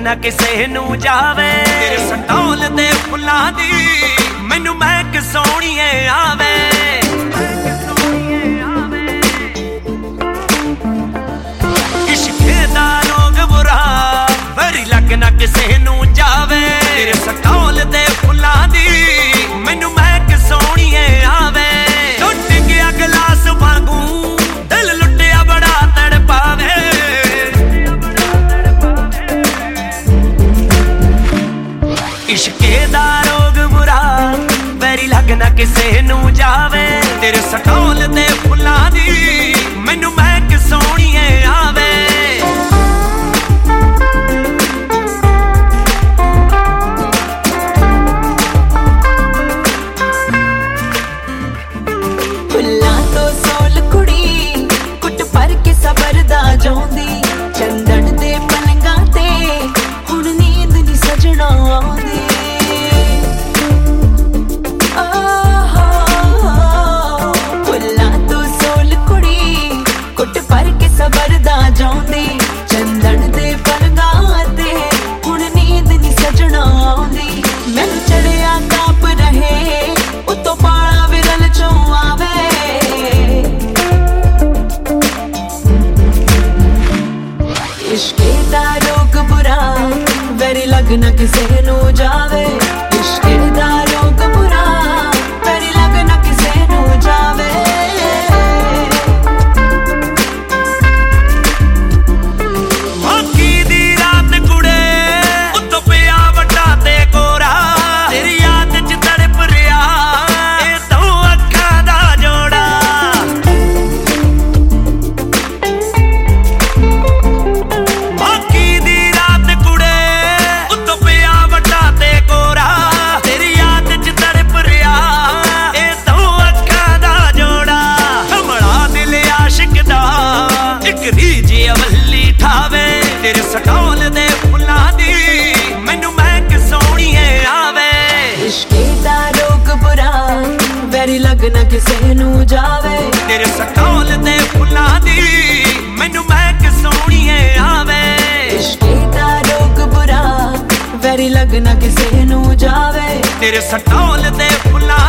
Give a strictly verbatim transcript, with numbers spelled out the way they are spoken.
ना किसे नू जावे। तेरे सटोल दे फुल्लां दी मैनू महक सोहणीए आवे। इश्के दा रोग बुरा वरी लग ना किसे नू जावे। तेरे सटोल दे फुल्लां दी मैनू महक सोहणीए आवे। टुट गया गिलास वांगू दिल लुटिया बड़ा तड़पावे। इश्के दा रोग बुरा वैरी लग ना किसे नू जावे। तेरे सटोल दे फुल्लां दी मैनू महक सोहणीए आवे। फुल्लां तो सोल कुड़ी कुट भर के सबर दा जाउंदी। चंदन दे पलंगां ते हुण नींद नी सजना आउंदी। चंदन दे पलंगां ते हुण नींद नी सजना आउंदी। मैनू चढ़िया ताप रहे उतो पाला विरल चों आवे। इश्के दा रोग बुरा वैरी लग ना किसे नू जावे। इश्के दा रोग बुरा वैरी लग ना किसे नू जावे। तेरे सटोल दे फुल्लां दी मैनू महक सोहणीए आवे। इश्के दा रोग बुरा वैरी लग ना किसे नू जावे। तेरे सटोल दे फुल्लां दी मैनू महक सोहणीए आवे। इश्के दा रोग बुरा वैरी लग ना किसे नू जावे। तेरे सटोल दे फुल्लां